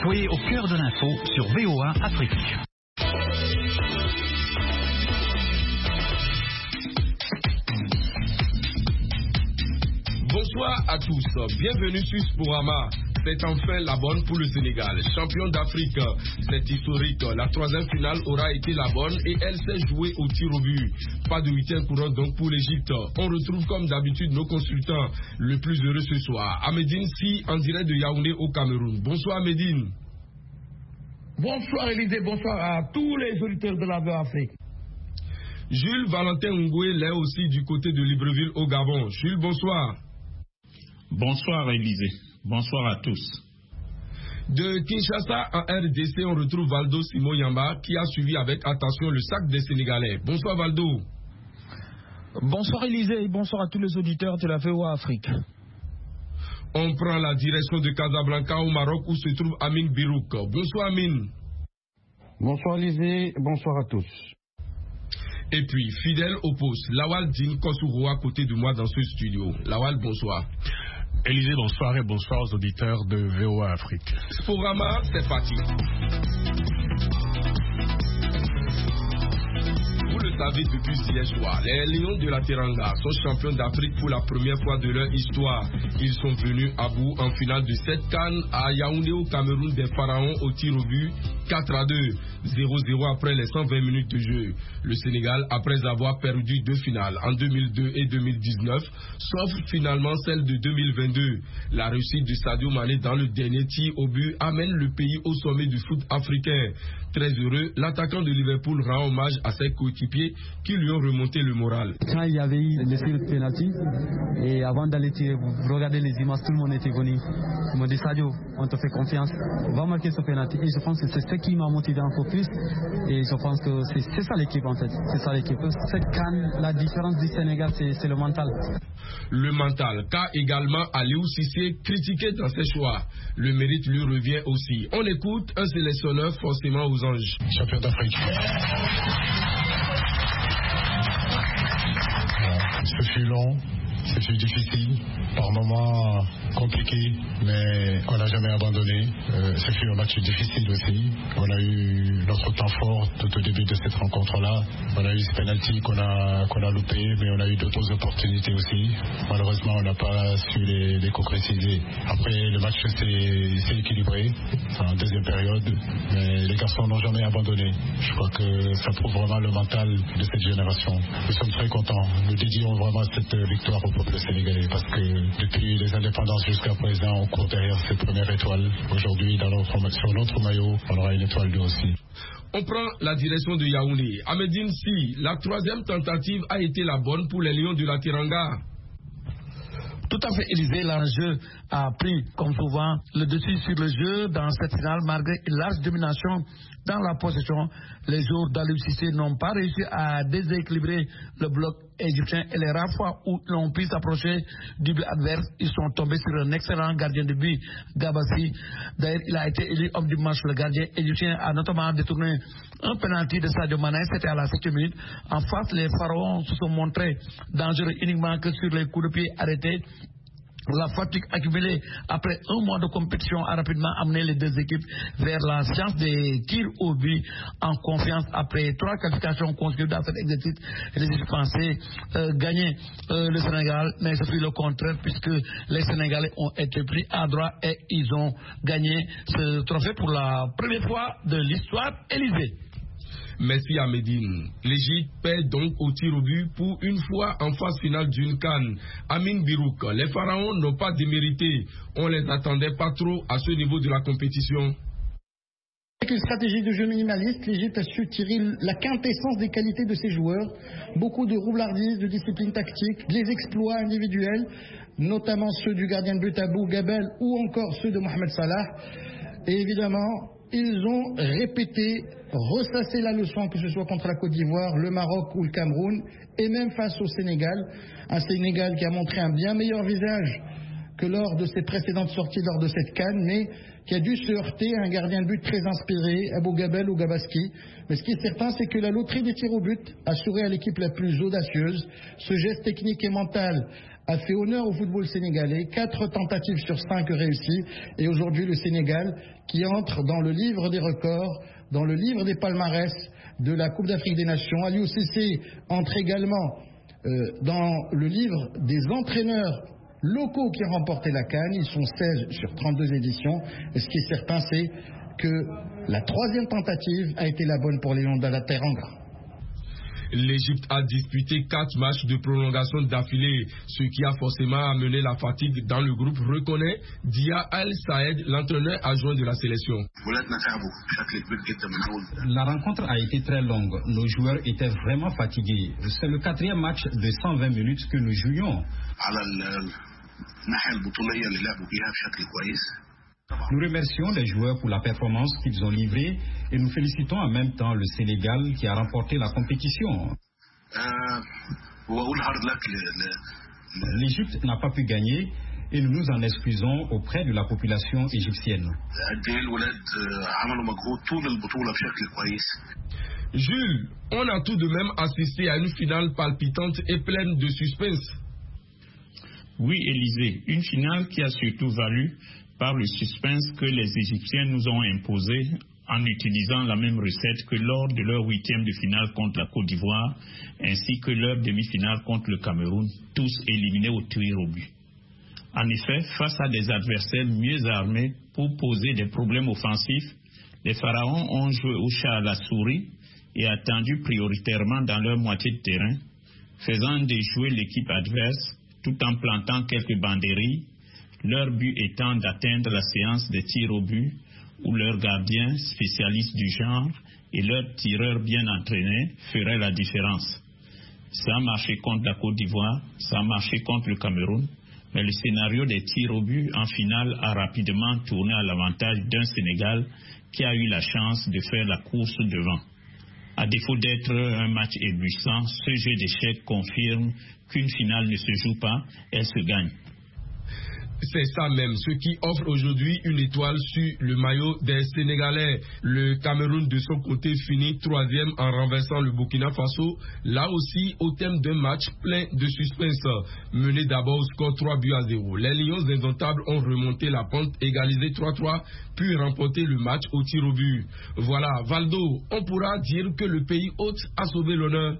Soyez au cœur de l'info sur VOA Afrique. Bonsoir à tous, bienvenue sur Sporama. C'est enfin la bonne pour le Sénégal. Champion d'Afrique, c'est historique. La troisième finale aura été la bonne et elle s'est jouée au tir au but. Pas de huitième couronne donc pour l'Égypte. On retrouve comme d'habitude nos consultants le plus heureux ce soir. Ahmedine Si, en direct de Yaoundé au Cameroun. Bonsoir Ahmedine. Bonsoir Élisée, bonsoir à tous les auditeurs de la VOA Afrique. Jules Valentin Ngoué l'est aussi du côté de Libreville au Gabon. Jules, bonsoir. Bonsoir Élisée. Bonsoir à tous. De Kinshasa en RDC, on retrouve Valdo Simon Yamba qui a suivi avec attention le sac des Sénégalais. Bonsoir Valdo. Bonsoir Élisée et bonsoir à tous les auditeurs de la VOA Afrique. On prend la direction de Casablanca au Maroc où se trouve Amin Birouk. Bonsoir Amin. Bonsoir Élisée, bonsoir à tous. Et puis, fidèle au poste, Lawal Din Kosouro à côté de moi dans ce studio. Lawal, bonsoir. Élisée, bonsoir et bonsoir aux auditeurs de VOA Afrique. Sporama, c'est parti. Vous le savez depuis hier soir, les Lions de la Teranga sont champions d'Afrique pour la première fois de leur histoire. Ils sont venus à bout en finale de cette CAN à Yaoundé au Cameroun des Pharaons au tir au but 4-2, 0-0 après les 120 minutes de jeu. Le Sénégal, après avoir perdu deux finales en 2002 et 2019, sauf finalement celle de 2022. La réussite de Sadio Mané dans le dernier tir au but amène le pays au sommet du foot africain. Très heureux, l'attaquant de Liverpool rend hommage à ses coéquipiers qui lui ont remonté le moral. Quand il y avait eu le penalty, et avant d'aller tirer, vous regardez les images, tout le monde était venu. Ils m'ont dit Sadio, on te fait confiance, on va marquer ce penalty. Et je pense que c'est ce qui m'a motivé encore plus. Et je pense que c'est ça l'équipe en fait. C'est ça l'équipe. Cette CAN, la différence du Sénégal, c'est le mental. Le mental, qu'a également Aliou Cissé critiqué dans ses choix. Le mérite lui revient aussi. On écoute un sélectionneur forcément aux anges. Champion d'Afrique. Ce fut long, ce fut difficile, par moments compliqué, mais on n'a jamais abandonné. Ce fut un match difficile aussi. On a eu notre temps fort tout au début de cette rencontre-là. On a eu ce penalty qu'on a loupé, mais on a eu d'autres opportunités aussi. Malheureusement, on n'a pas su les concrétiser. Après, le match s'est équilibré. C'est en deuxième période, mais les garçons n'ont jamais abandonné. Je crois que ça prouve vraiment le mental de cette génération. Nous sommes très contents. Nous dédions vraiment cette victoire au peuple sénégalais parce que depuis les indépendances jusqu'à présent, on court derrière cette première étoile. Aujourd'hui, sur notre maillot, on aura une étoile 2 aussi. On prend la direction de Yaoundé. Ahmedine Si, la troisième tentative a été la bonne pour les Lions de la Teranga. Tout à fait, Élisée, l'enjeu a pris, comme souvent, le dessus sur le jeu dans cette finale, malgré une large domination dans la possession. Les joueurs d'Aliou Cissé n'ont pas réussi à déséquilibrer le bloc égyptien et les rares fois où ils ont pu s'approcher du but adverse, ils sont tombés sur un excellent gardien de but, Gabassi. D'ailleurs, il a été élu homme du match. Le gardien égyptien a notamment détourné un penalty de Sadio Mané, c'était à la 7e minute. En face, les Pharaons se sont montrés dangereux uniquement que sur les coups de pied arrêtés. La fatigue accumulée après un mois de compétition a rapidement amené les deux équipes vers la science des tirs au but en confiance. Après 3 qualifications consécutives dans cet exercice, les équipes pensaient gagner le Sénégal, mais c'est le contraire puisque les Sénégalais ont été pris à droite et ils ont gagné ce trophée pour la première fois de l'histoire. Élysée. Merci à Médine. L'Égypte perd donc au tir au but pour une fois en phase finale d'une CAN. Amin Birouk, les Pharaons n'ont pas démérité. On les attendait pas trop à ce niveau de la compétition. Avec une stratégie de jeu minimaliste, l'Égypte a su tirer la quintessence des qualités de ses joueurs. Beaucoup de roublardise, de discipline tactique, des exploits individuels, notamment ceux du gardien de but Abou Gabel ou encore ceux de Mohamed Salah. Et évidemment, ils ont répété, ressassé la leçon, que ce soit contre la Côte d'Ivoire, le Maroc ou le Cameroun, et même face au Sénégal. Un Sénégal qui a montré un bien meilleur visage que lors de ses précédentes sorties lors de cette CAN, mais qui a dû se heurter à un gardien de but très inspiré, Abou Gabel ou Gabaski. Mais ce qui est certain, c'est que la loterie des tirs au but assurait à l'équipe la plus audacieuse. Ce geste technique et mental a fait honneur au football sénégalais. 4 tentatives sur 5 réussies. Et aujourd'hui, le Sénégal qui entre dans le livre des records, dans le livre des palmarès de la Coupe d'Afrique des Nations. Aliou Cissé entre également dans le livre des entraîneurs locaux qui ont remporté la CAN. Ils sont 16 sur 32 éditions. Et ce qui est certain, c'est que la 3e tentative a été la bonne pour les Lions de la Teranga. L'Égypte a disputé 4 matchs de prolongation d'affilée, ce qui a forcément amené la fatigue dans le groupe, reconnaît Dia Al-Saed, l'entraîneur adjoint de la sélection. La rencontre a été très longue. Nos joueurs étaient vraiment fatigués. C'est le 4e match de 120 minutes que nous jouions. Nous remercions les joueurs pour la performance qu'ils ont livrée et nous félicitons en même temps le Sénégal qui a remporté la compétition. L'Égypte n'a pas pu gagner et nous nous en excusons auprès de la population égyptienne. Jules, on a tout de même assisté à une finale palpitante et pleine de suspense. Oui, Élisée, une finale qui a surtout valu par le suspense que les Égyptiens nous ont imposé en utilisant la même recette que lors de leur 8e de finale contre la Côte d'Ivoire, ainsi que leur demi-finale contre le Cameroun, tous éliminés au tir au but. En effet, face à des adversaires mieux armés pour poser des problèmes offensifs, les Pharaons ont joué au chat à la souris et attendu prioritairement dans leur moitié de terrain, faisant déjouer l'équipe adverse tout en plantant quelques banderilles, leur but étant d'atteindre la séance des tirs au but où leurs gardiens, spécialistes du genre, et leurs tireurs bien entraînés feraient la différence. Ça a marché contre la Côte d'Ivoire, ça a marché contre le Cameroun, mais le scénario des tirs au but en finale a rapidement tourné à l'avantage d'un Sénégal qui a eu la chance de faire la course devant. À défaut d'être un match éblouissant, ce jeu d'échecs confirme qu'une finale ne se joue pas, elle se gagne. C'est ça même, ce qui offre aujourd'hui une étoile sur le maillot des Sénégalais. Le Cameroun de son côté finit 3e en renversant le Burkina Faso, là aussi au thème d'un match plein de suspense. Mené d'abord au score 3-0. Les Lions indomptables ont remonté la pente, égalisé 3-3, puis remporté le match au tir au but. Voilà, Valdo, on pourra dire que le pays hôte a sauvé l'honneur.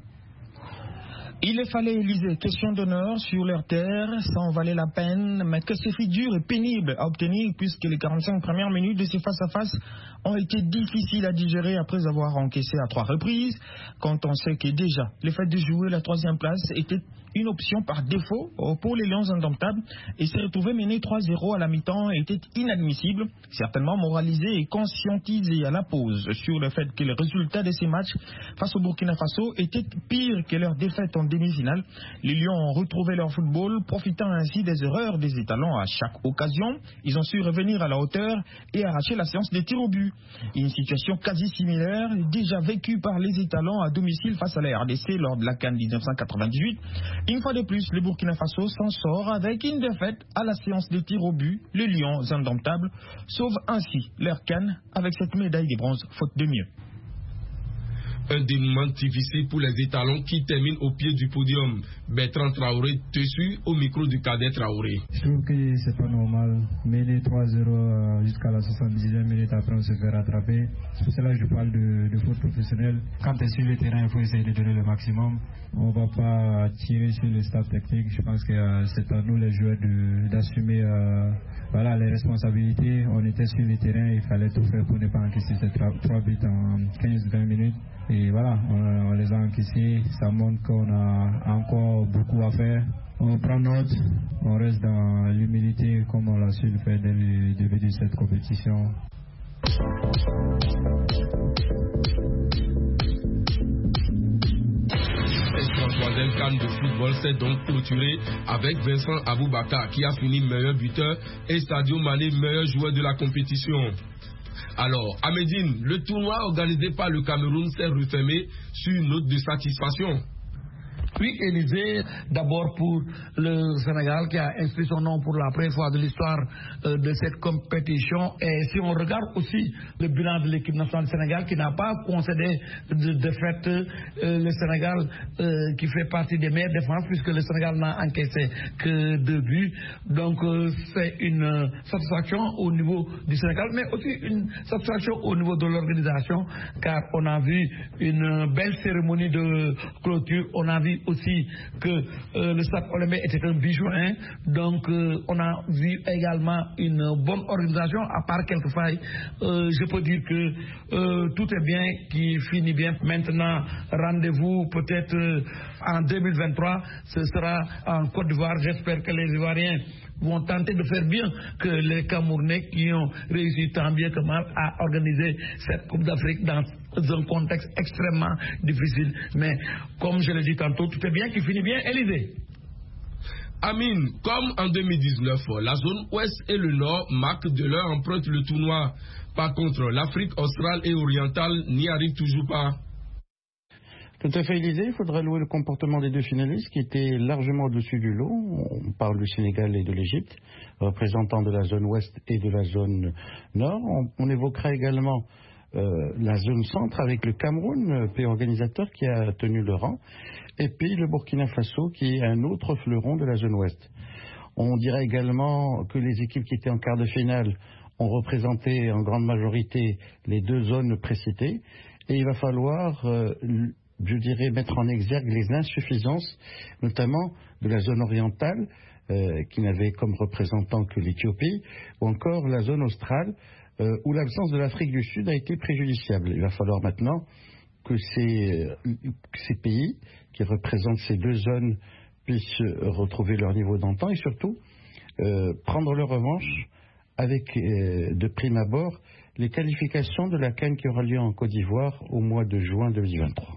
Il les fallait, Élisée, question d'honneur sur leur terre, ça en valait la peine, mais que ce fut dur et pénible à obtenir puisque les 45 premières minutes de ces face-à-face ont été difficiles à digérer après avoir encaissé à 3 reprises, quand on sait que déjà le fait de jouer la 3e place était une option par défaut pour les Lions indomptables et se retrouver mené 3-0 à la mi-temps était inadmissible, certainement moralisé et conscientisé à la pause sur le fait que le résultat de ces matchs face au Burkina Faso était pire que leur défaite en demi-finale. Les Lions ont retrouvé leur football, profitant ainsi des erreurs des étalons à chaque occasion. Ils ont su revenir à la hauteur et arracher la séance des tirs au but. Une situation quasi similaire, déjà vécue par les étalons à domicile face à la RDC lors de la CAN 1998. Une fois de plus, le Burkina Faso s'en sort avec une défaite à la séance des tirs au but. Les Lions indomptables sauvent ainsi leur CAN avec cette médaille de bronze, faute de mieux. Un dénouement difficile pour les étalons qui terminent au pied du podium. Bertrand Traoré dessus au micro du cadet Traoré. Je trouve que c'est pas normal. Mener 3-0 jusqu'à la 70e minute après on se fait rattraper. C'est pour cela que je parle de foot professionnel. Quand tu es sur le terrain, il faut essayer de donner le maximum. On ne va pas tirer sur le staff technique. Je pense que c'est à nous les joueurs d'assumer les responsabilités. On était sur le terrain, il fallait tout faire pour ne pas encaisser ces 3 buts en 15-20 minutes. Et voilà, on les a encaissés. Ça montre qu'on a encore beaucoup à faire. On prend note, on reste dans l'humilité comme on l'a su le faire dès le début de cette compétition. La 3e CAN de football s'est donc clôturée avec Vincent Aboubakar qui a fini meilleur buteur et Sadio Mané meilleur joueur de la compétition. Alors, à Médine, le tournoi organisé par le Cameroun s'est refermé sur une note de satisfaction. Oui, Élysée, d'abord pour le Sénégal qui a inscrit son nom pour la première fois de l'histoire de cette compétition. Et si on regarde aussi le bilan de l'équipe nationale du Sénégal qui n'a pas concédé de défaite, le Sénégal qui fait partie des meilleures défenses puisque le Sénégal n'a encaissé que 2 buts. Donc c'est une satisfaction au niveau du Sénégal, mais aussi une satisfaction au niveau de l'organisation, car on a vu une belle cérémonie de clôture. On a vu aussi que le stade olympique était un bijou, hein. Donc on a vu également une bonne organisation, à part quelques failles. Je peux dire que tout est bien, qui finit bien. Maintenant, rendez-vous peut-être en 2023, ce sera en Côte d'Ivoire. J'espère que les Ivoiriens vont tenter de faire bien que les Camerounais qui ont réussi tant bien que mal à organiser cette Coupe d'Afrique dans un contexte extrêmement difficile. Mais comme je l'ai dit tantôt, tout est bien qui finit bien. Élysée. Amine, comme en 2019, la zone ouest et le nord marquent de leur empreinte le tournoi. Par contre, l'Afrique australe et orientale n'y arrive toujours pas. Tout à fait, Élysée. Il faudra louer le comportement des 2 finalistes qui étaient largement au-dessus du lot. On parle du Sénégal et de l'Égypte, représentants de la zone ouest et de la zone nord. On évoquera également la zone centre avec le Cameroun, pays organisateur qui a tenu le rang, et puis le Burkina Faso qui est un autre fleuron de la zone ouest. On dira également que les équipes qui étaient en quart de finale ont représenté en grande majorité les 2 zones précitées, et il va falloir je dirais mettre en exergue les insuffisances, notamment de la zone orientale, qui n'avait comme représentant que l'Éthiopie, ou encore la zone australe, où l'absence de l'Afrique du Sud a été préjudiciable. Il va falloir maintenant que ces pays qui représentent ces 2 zones puissent retrouver leur niveau d'antan et surtout prendre leur revanche avec, de prime abord, les qualifications de la CAN qui aura lieu en Côte d'Ivoire au mois de juin 2023.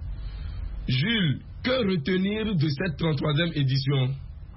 Jules, que retenir de cette 33e édition?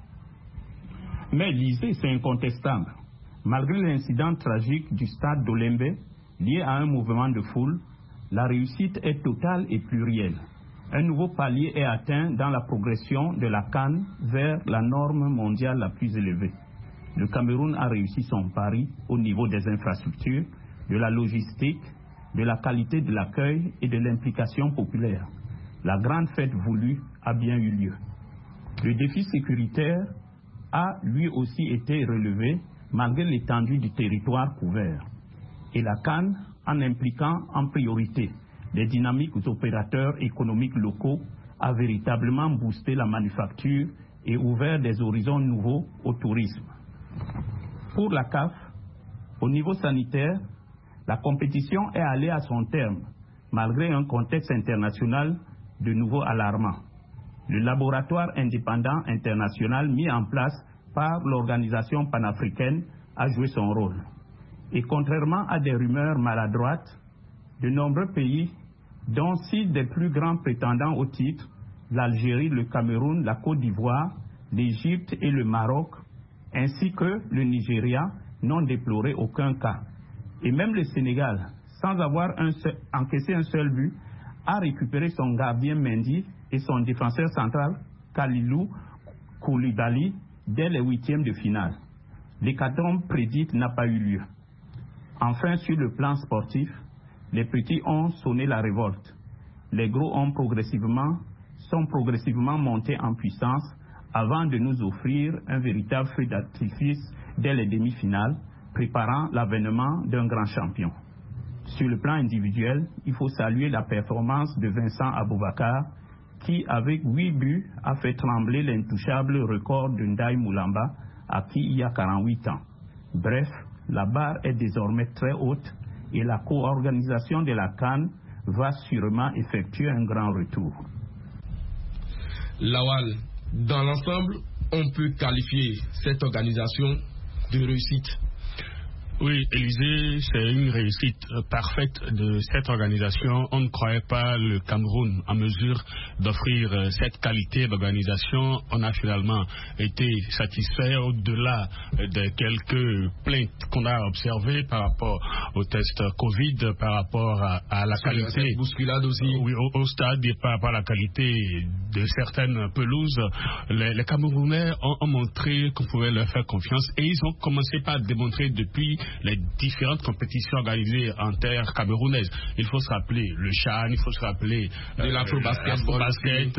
Mais l'Élysée, c'est incontestable. Malgré l'incident tragique du stade d'Olembe, lié à un mouvement de foule, la réussite est totale et plurielle. Un nouveau palier est atteint dans la progression de la CAN vers la norme mondiale la plus élevée. Le Cameroun a réussi son pari au niveau des infrastructures, de la logistique, de la qualité de l'accueil et de l'implication populaire. La grande fête voulue a bien eu lieu. Le défi sécuritaire a lui aussi été relevé malgré l'étendue du territoire couvert. Et la CAN, en impliquant en priorité les dynamiques opérateurs économiques locaux, a véritablement boosté la manufacture et ouvert des horizons nouveaux au tourisme. Pour la CAF, au niveau sanitaire, la compétition est allée à son terme, malgré un contexte international de nouveau alarmant. Le laboratoire indépendant international mis en place par l'organisation panafricaine a joué son rôle. Et contrairement à des rumeurs maladroites, de nombreux pays, dont 6 des plus grands prétendants au titre, l'Algérie, le Cameroun, la Côte d'Ivoire, l'Égypte et le Maroc, ainsi que le Nigeria, n'ont déploré aucun cas. Et même le Sénégal, sans avoir encaissé un seul but, a récupéré son gardien Mendy et son défenseur central Kalilou Koulibaly dès les 8e de finale. L'hécatombe prédite n'a pas eu lieu. Enfin, sur le plan sportif, les petits ont sonné la révolte. Les gros sont progressivement montés en puissance avant de nous offrir un véritable feu d'artifice dès les demi-finales, préparant l'avènement d'un grand champion. Sur le plan individuel, il faut saluer la performance de Vincent Aboubakar, qui, avec 8 buts, a fait trembler l'intouchable record de Ndaye Moulamba, acquis il y a 48 ans. Bref, la barre est désormais très haute et la co-organisation de la CAN va sûrement effectuer un grand retour. Lawal, dans l'ensemble, on peut qualifier cette organisation de réussite. Oui, Élysée, c'est une réussite parfaite de cette organisation. On ne croyait pas le Cameroun en mesure d'offrir cette qualité d'organisation. On a finalement été satisfait au-delà de quelques plaintes qu'on a observées par rapport au test Covid, par rapport à la qualité. Cette bousculade aussi. Oui, au stade et par rapport à la qualité de certaines pelouses. Les Camerounais ont montré qu'on pouvait leur faire confiance et ils ont commencé par démontrer depuis les différentes compétitions organisées en terre camerounaise. Il faut se rappeler le CHAN, il faut se rappeler l'afro-basket,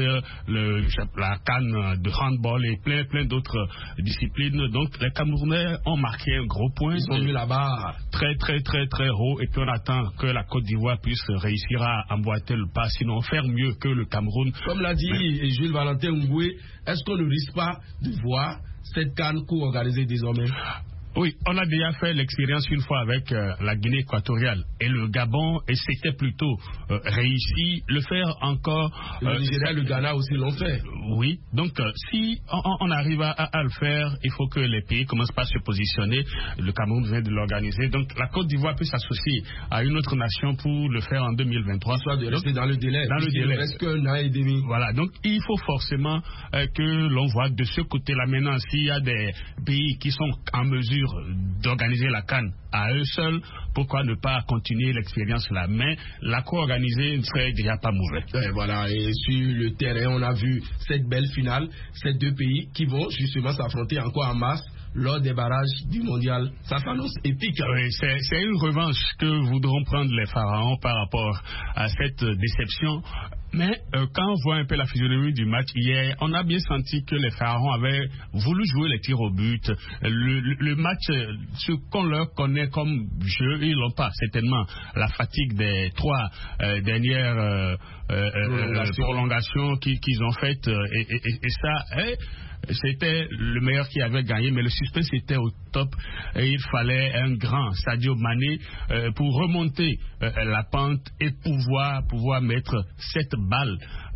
la CAN de handball et plein d'autres disciplines. Donc les Camerounais ont marqué un gros point. Ils ont mis la barre très haut et puis on attend que la Côte d'Ivoire puisse réussir à emboîter le pas, sinon faire mieux que le Cameroun. Comme l'a dit Jules Valentin Ngoué, est-ce qu'on ne risque pas de voir cette CAN co-organisée désormais? Oui, on a déjà fait l'expérience une fois avec la Guinée équatoriale et le Gabon, et c'était plutôt réussi. Le faire encore... Le Nigeria et le Ghana aussi l'ont fait. Oui, donc si on arrive à le faire, il faut que les pays commencent par se positionner. Le Cameroun vient de l'organiser. Donc la Côte d'Ivoire peut s'associer à une autre nation pour le faire en 2023. Soit de rester dans le délai. Il ne reste qu'un an et demi. Voilà, donc il faut forcément que l'on voit de ce côté-là maintenant s'il y a des pays qui sont en mesure d'organiser la CAN à eux seuls, pourquoi ne pas continuer l'expérience là? Mais la co-organisée ne serait déjà pas mauvaise. Et voilà, et sur le terrain, on a vu cette belle finale, ces deux pays qui vont justement s'affronter encore en mars lors des barrages du mondial. Ça s'annonce épique. Oui, c'est une revanche que voudront prendre les Pharaons par rapport à cette déception. Mais quand on voit un peu la physionomie du match hier, on a bien senti que les Pharaons avaient voulu jouer les tirs au but. Le match, ce qu'on leur connaît comme jeu, ils l'ont pas. Certainement la fatigue des 3 dernières prolongations qu'ils ont faites et ça... C'était le meilleur qui avait gagné, mais le suspense était au top et il fallait un grand Sadio Mané pour remonter la pente et pouvoir mettre cette balle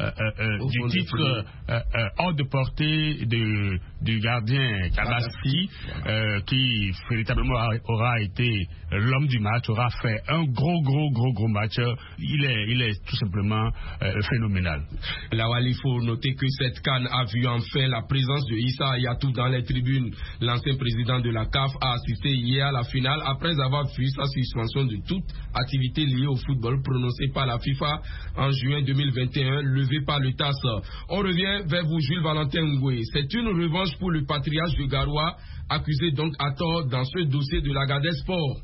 du titre hors de portée du gardien Kabassi qui véritablement aura été l'homme du match, aura fait un gros match. Il est tout simplement phénoménal. Là, il faut noter que cette CAN a vu enfin la présence de Issa Hayatou dans les tribunes. L'ancien président de la CAF a assisté hier à la finale après avoir vu sa suspension de toute activité liée au football prononcée par la FIFA en juin 2021, levée par le TAS. On revient vers vous, Jules Valentin Ngoué. C'est une revanche pour le patriarche de Garoua, accusé donc à tort dans ce dossier de l'Agadez Sport.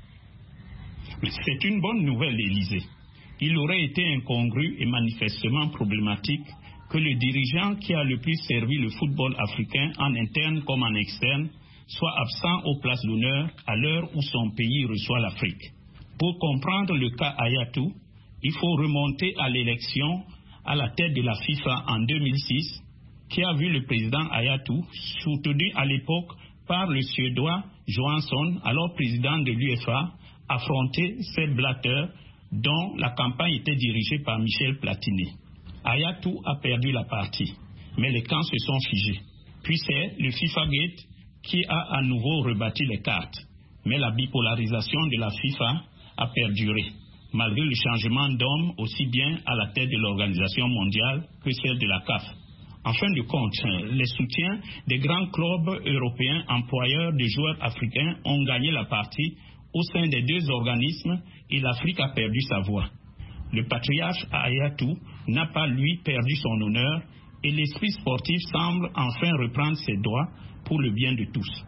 C'est une bonne nouvelle, Élysée. Il aurait été incongru et manifestement problématique que le dirigeant qui a le plus servi le football africain en interne comme en externe soit absent aux places d'honneur à l'heure où son pays reçoit l'Afrique. Pour comprendre le cas Hayatou, il faut remonter à l'élection à la tête de la FIFA en 2006, qui a vu le président Hayatou, soutenu à l'époque par le Suédois Johansson, alors président de l'UEFA, affronter Sepp Blatter, dont la campagne était dirigée par Michel Platini. Hayatou a perdu la partie, mais les camps se sont figés. Puis c'est le FIFA Gate qui a à nouveau rebâti les cartes. Mais la bipolarisation de la FIFA a perduré, malgré le changement d'hommes aussi bien à la tête de l'organisation mondiale que celle de la CAF. En fin de compte, les soutiens des grands clubs européens employeurs de joueurs africains ont gagné la partie au sein des deux organismes et l'Afrique a perdu sa voix. Le patriarche Hayatou n'a pas, lui, perdu son honneur et l'esprit sportif semble enfin reprendre ses droits pour le bien de tous.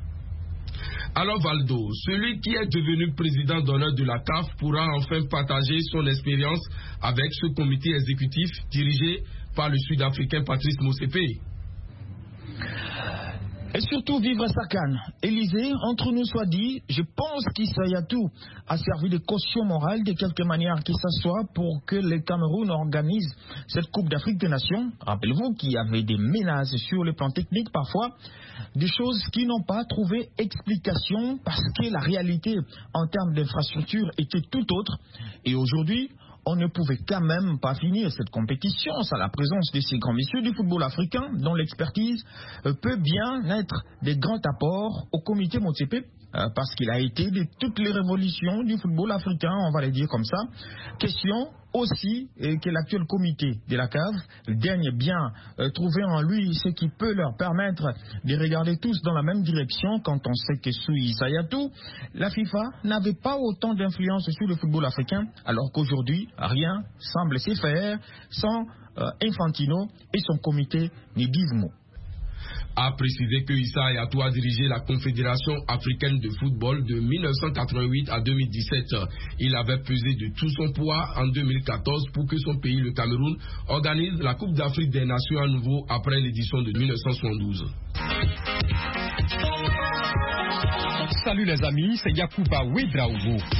Alors Valdo, celui qui est devenu président d'honneur de la CAF pourra enfin partager son expérience avec ce comité exécutif dirigé par le Sud-Africain Patrice Motsepe. Et surtout vivre sa CAN. Élysée, entre nous soit dit, je pense qu'Issa Hayatou a servi de caution morale de quelque manière que ce soit pour que le Cameroun organise cette Coupe d'Afrique des Nations. Rappelez-vous qu'il y avait des menaces sur le plan technique parfois, des choses qui n'ont pas trouvé explication parce que la réalité en termes d'infrastructure était tout autre. Et aujourd'hui, on ne pouvait quand même pas finir cette compétition sans la présence de ces grands messieurs du football africain dont l'expertise peut bien être des grands apports au comité Motsepe parce qu'il a été de toutes les révolutions du football africain, on va le dire comme ça. Question aussi que l'actuel comité de la CAF daigne bien trouver en lui ce qui peut leur permettre de regarder tous dans la même direction, quand on sait que sous Issa Hayatou, la FIFA n'avait pas autant d'influence sur le football africain, alors qu'aujourd'hui, rien semble se faire sans Infantino et son comité ne disent mot. A précisé que Issa Hayatou a dirigé la Confédération africaine de football de 1988 à 2017. Il avait pesé de tout son poids en 2014 pour que son pays, le Cameroun, organise la Coupe d'Afrique des Nations à nouveau après l'édition de 1972. Salut les amis, c'est Yacouba Ouedraogo.